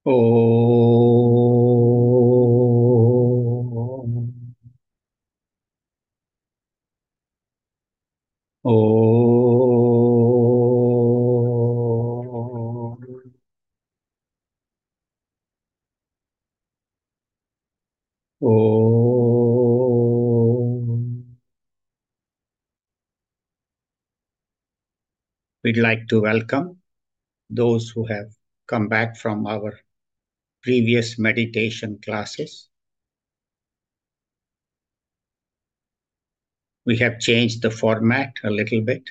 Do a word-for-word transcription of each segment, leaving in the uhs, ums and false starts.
Om. Om. Om. We'd like to welcome those who have come back from our previous meditation classes. We have changed the format a little bit.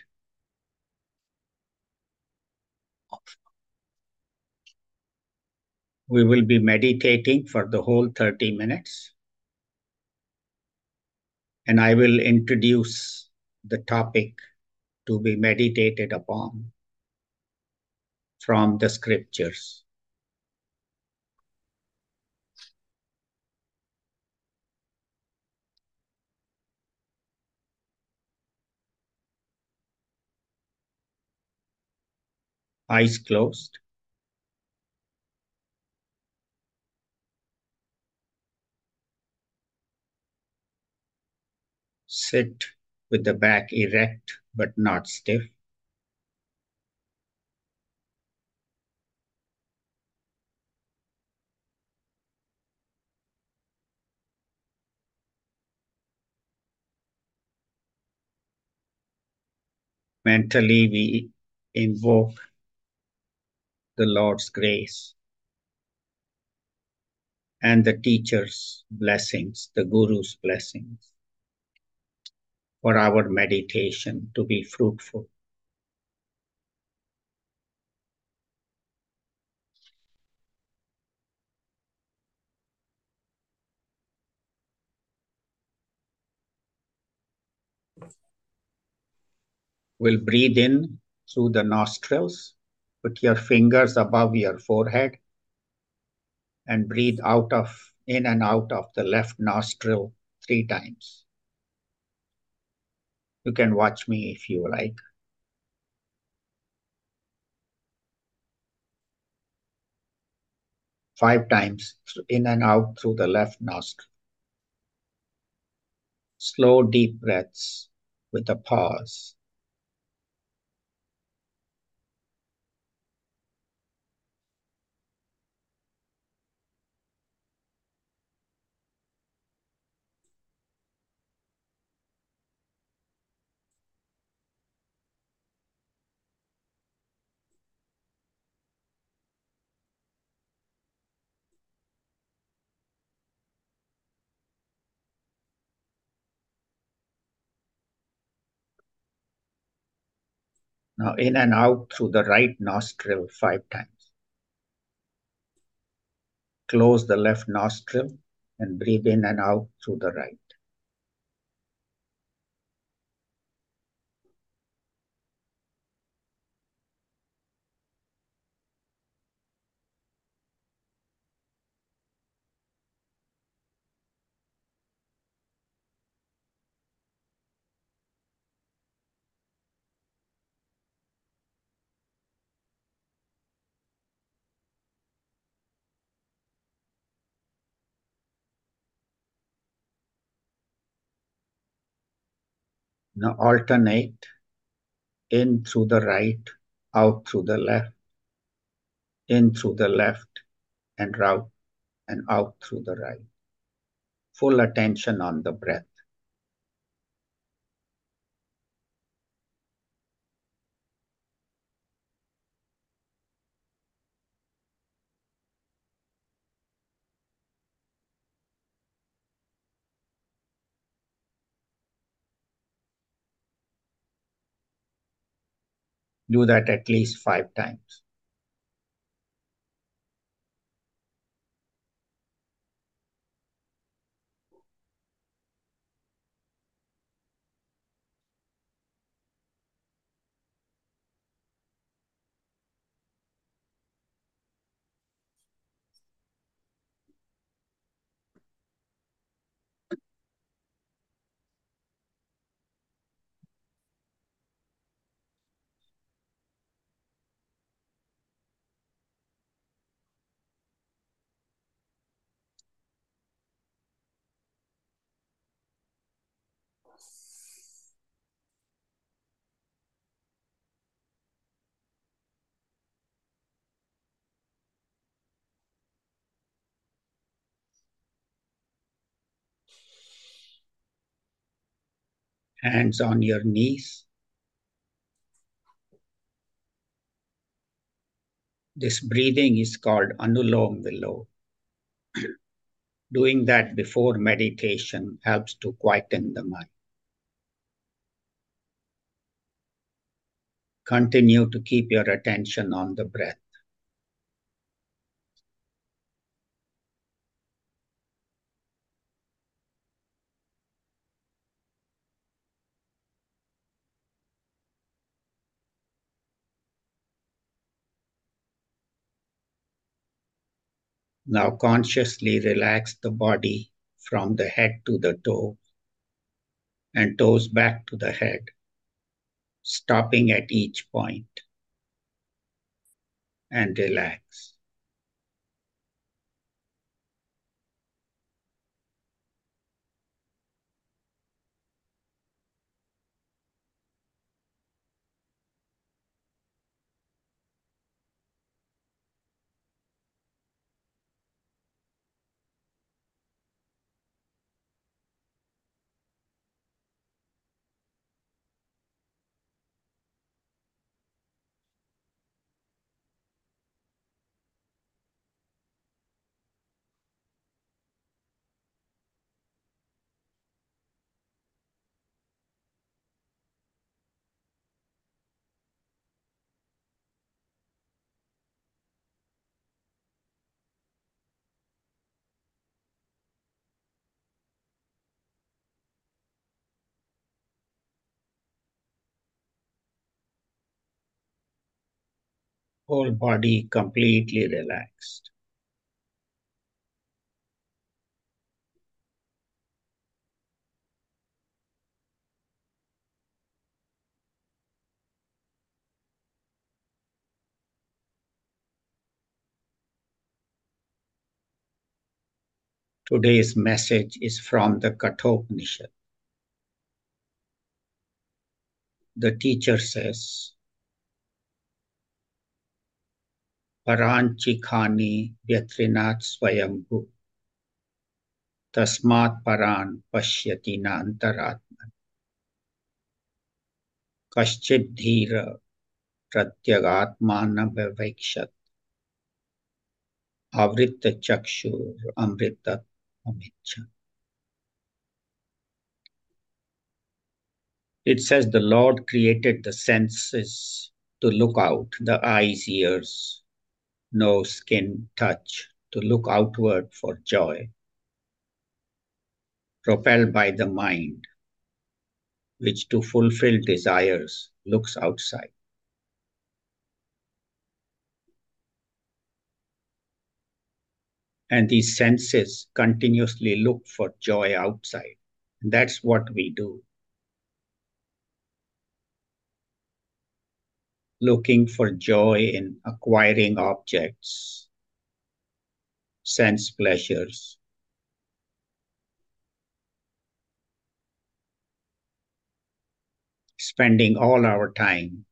We will be meditating for the whole thirty minutes. And I will introduce the topic to be meditated upon from the scriptures. Eyes closed. Sit with the back erect but not stiff. Mentally, we invoke the Lord's grace and the teacher's blessings, the Guru's blessings, for our meditation to be fruitful. We'll breathe in through the nostrils. Put your fingers above your forehead and breathe out of in and out of the left nostril three times. You can watch me if you like. Five times in and out through the left nostril. Slow, deep breaths with a pause. Now in and out through the right nostril five times. Close the left nostril and breathe in and out through the right. Now alternate in through the right, out through the left, in through the left, and out and out through the right. Full attention on the breath. Do that at least five times. Hands on your knees. This breathing is called Anulom Vilom. Doing that before meditation helps to quieten the mind. Continue to keep your attention on the breath. Now consciously relax the body from the head to the toe and toes back to the head, stopping at each point, and relax. Whole body completely relaxed. Today's message is from the Kathopanishad. The teacher says, Paranchikhani Vyatrinat Swayambhu Tasmat Paran Pashyati Na Antaratman Kaschid Dhira Pratyagatmana Vivekshat Avrita Chakshur Amrita Amicha. It says the Lord created the senses to look out, the eyes, ears, nose, skin, touch, to look outward for joy, propelled by the mind, which to fulfill desires looks outside. And these senses continuously look for joy outside. And that's what we do. Looking for joy in acquiring objects, sense pleasures, spending all our time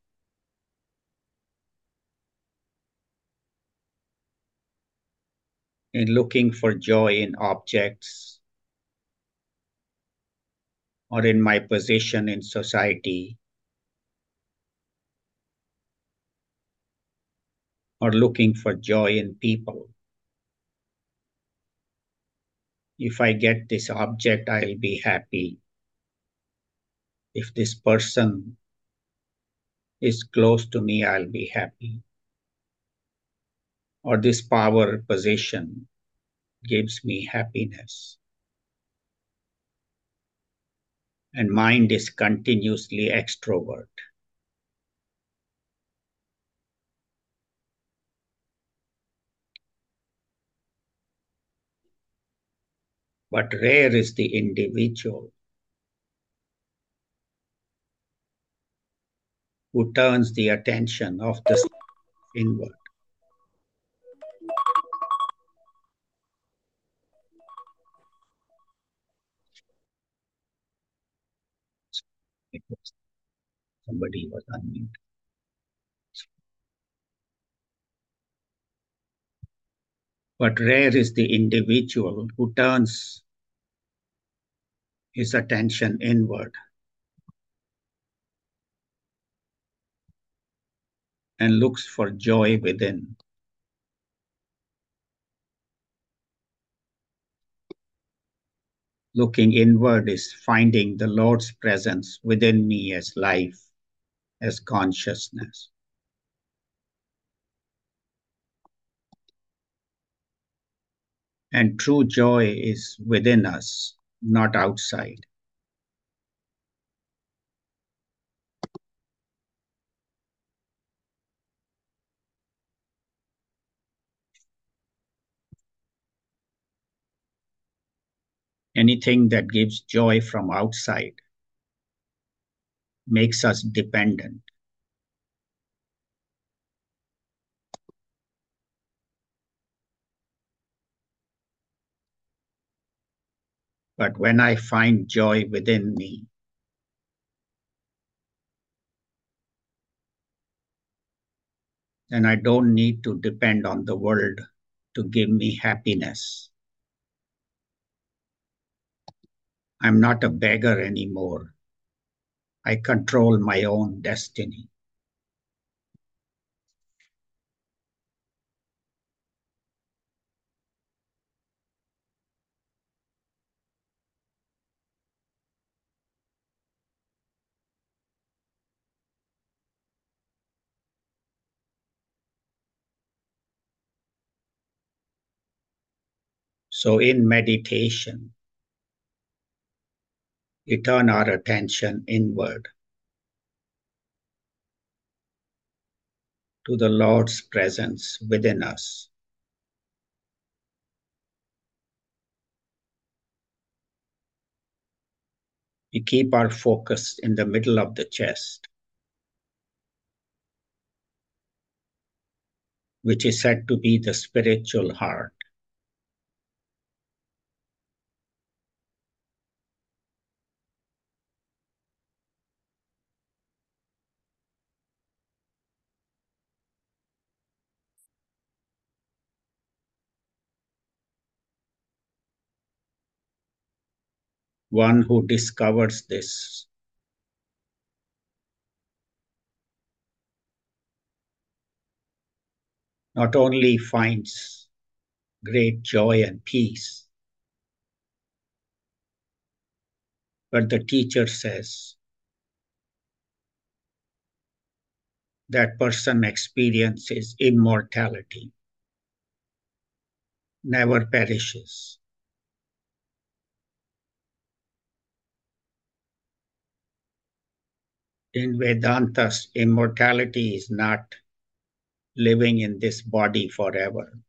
in looking for joy in objects or in my position in society or looking for joy in people. If I get this object, I'll be happy. If this person is close to me, I'll be happy. Or this power position gives me happiness. And mind is continuously extrovert. But rare is the individual who turns the attention of the inward. Somebody was unmuted. But rare is the individual who turns his attention inward and looks for joy within. Looking inward is finding the Lord's presence within me as life, as consciousness. And true joy is within us, not outside. Anything that gives joy from outside makes us dependent. But when I find joy within me, then I don't need to depend on the world to give me happiness. I'm not a beggar anymore. I control my own destiny. So in meditation, we turn our attention inward to the Lord's presence within us. We keep our focus in the middle of the chest, which is said to be the spiritual heart. One who discovers this not only finds great joy and peace, but the teacher says that person experiences immortality, never perishes. In Vedanta, immortality is not living in this body forever.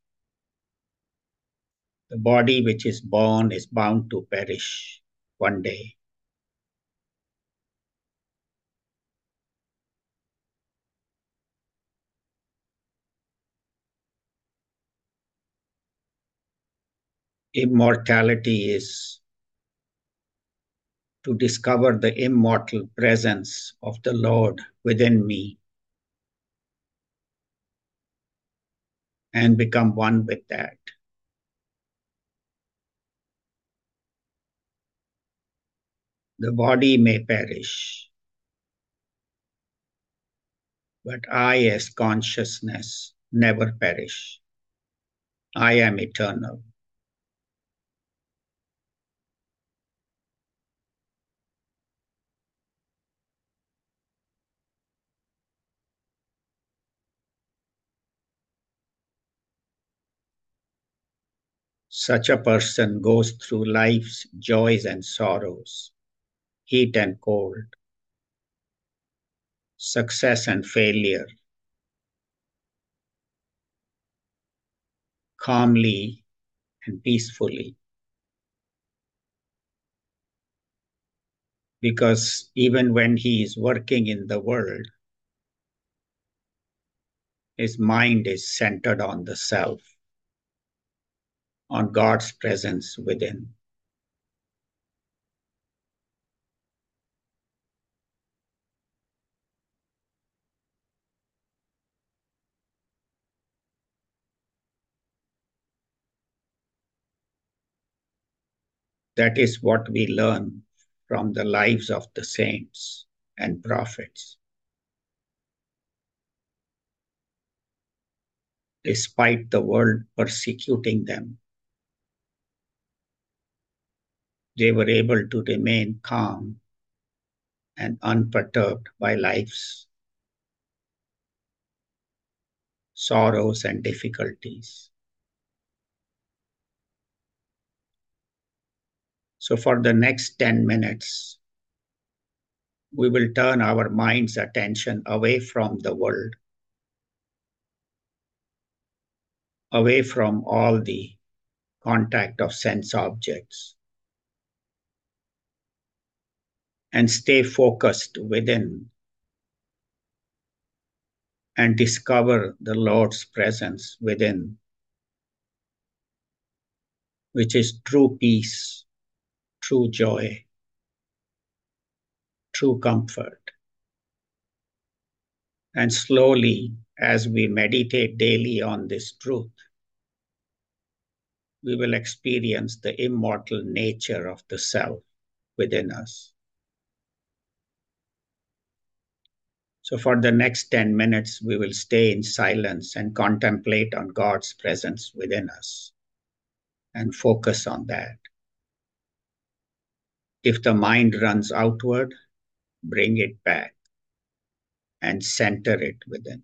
The body which is born is bound to perish one day. Immortality is to discover the immortal presence of the Lord within me and become one with that. The body may perish, but I, as consciousness, never perish. I am eternal. Such a person goes through life's joys and sorrows, heat and cold, success and failure, calmly and peacefully. Because even when he is working in the world, his mind is centered on the self, on God's presence within. That is what we learn from the lives of the saints and prophets. despite the world persecuting them. They were able to remain calm and unperturbed by life's sorrows and difficulties. So, for the next ten minutes, we will turn our mind's attention away from the world, away from all the contact of sense objects, and stay focused within and discover the Lord's presence within, which is true peace, true joy, true comfort. And slowly, as we meditate daily on this truth, we will experience the immortal nature of the self within us. So, for the next ten minutes, we will stay in silence and contemplate on God's presence within us and focus on that. If the mind runs outward, bring it back and center it within.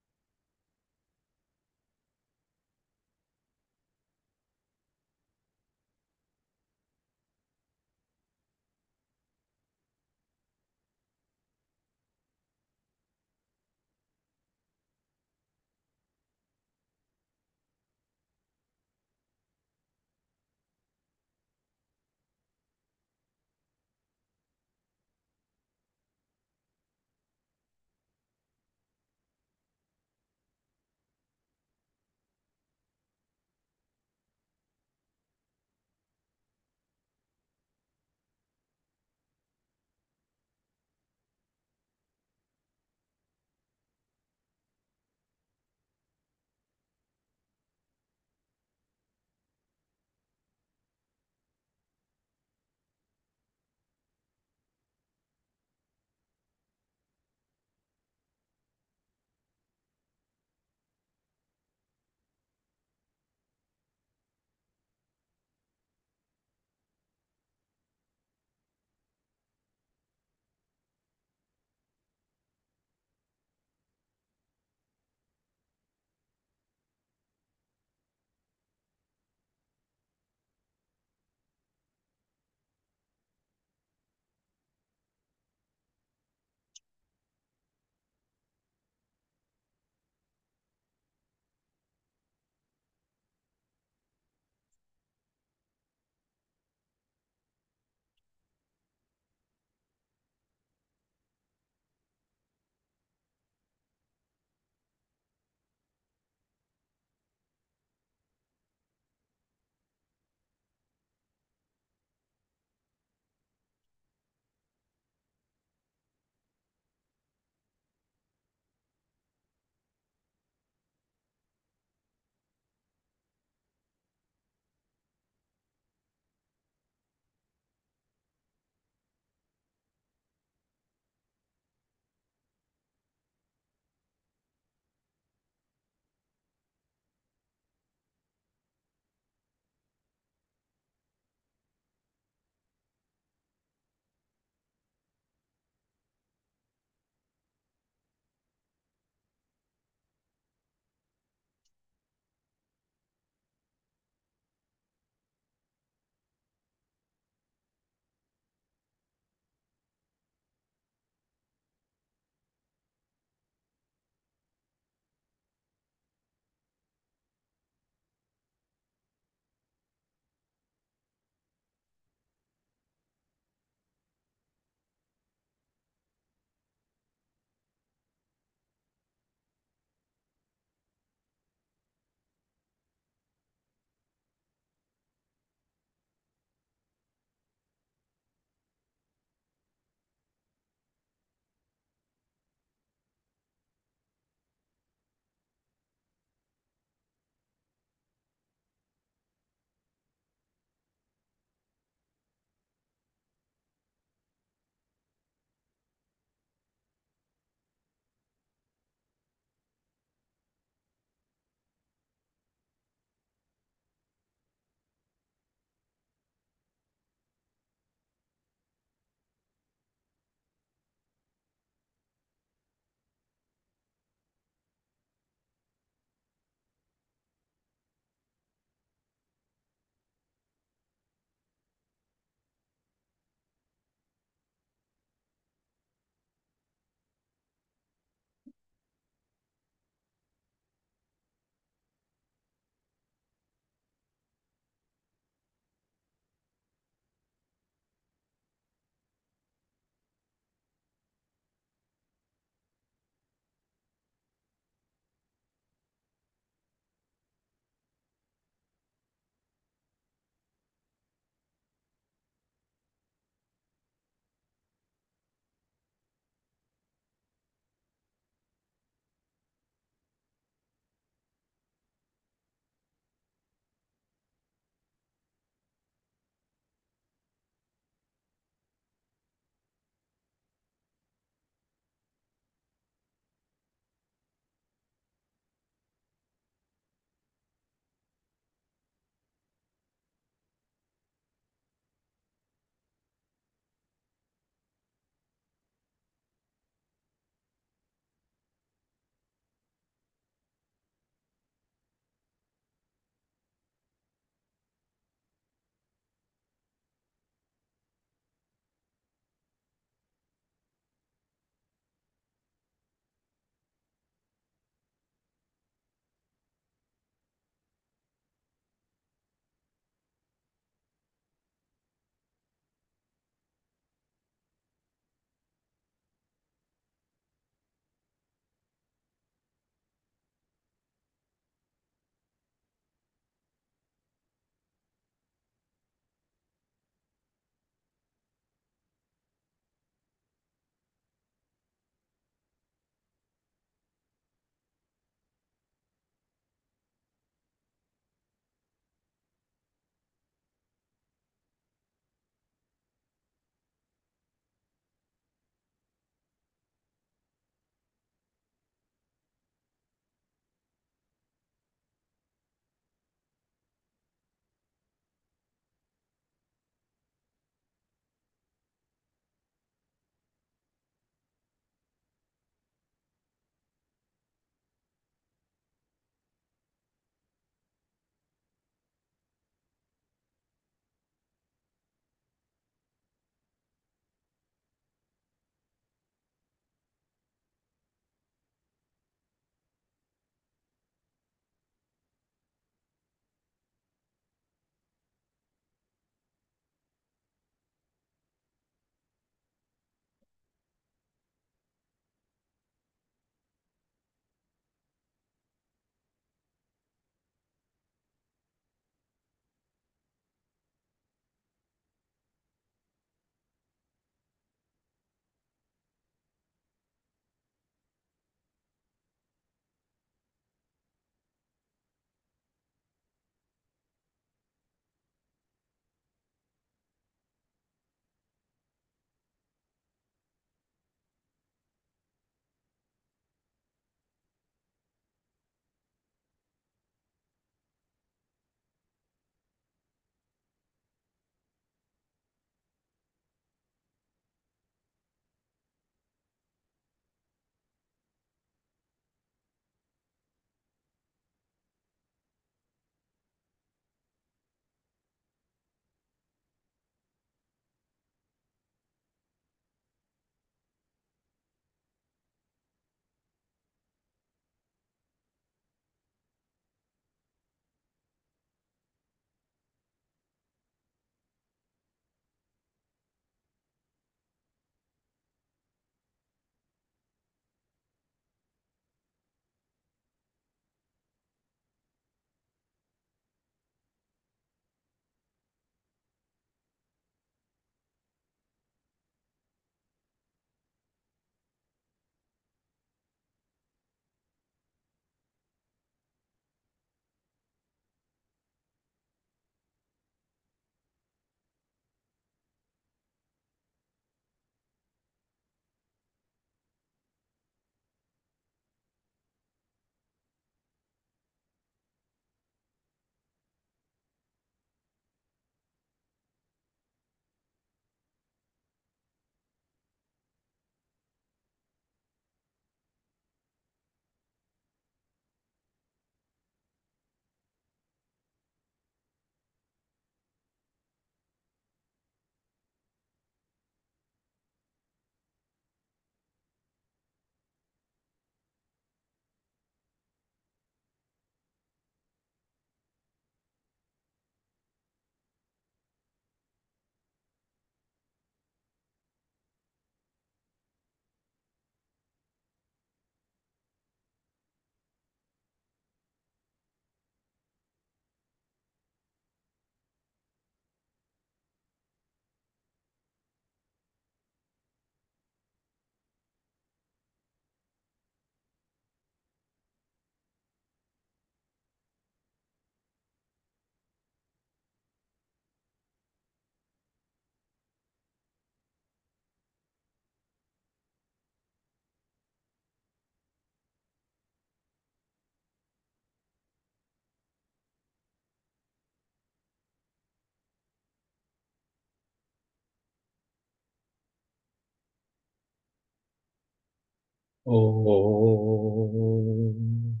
Om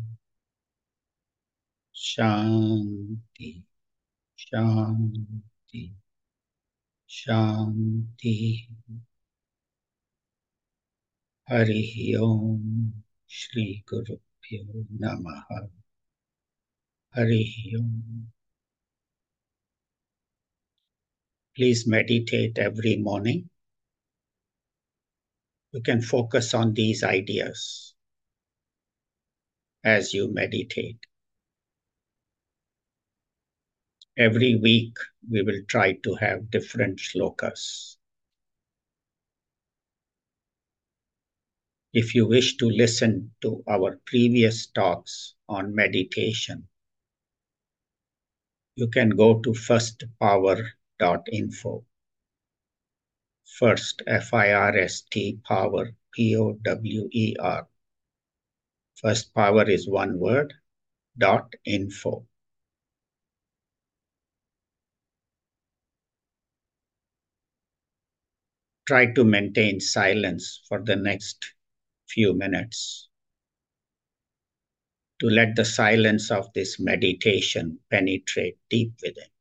Shanti, Shanti, Shanti. Hari Om Shri Guru Pyo Namaha. Hari Om. Please meditate every morning. You can focus on these ideas as you meditate. Every week, we will try to have different shlokas. If you wish to listen to our previous talks on meditation, you can go to first power dot info. First, F I R S T, power, P O W E R. First power is one word, dot info. Try to maintain silence for the next few minutes to let the silence of this meditation penetrate deep within.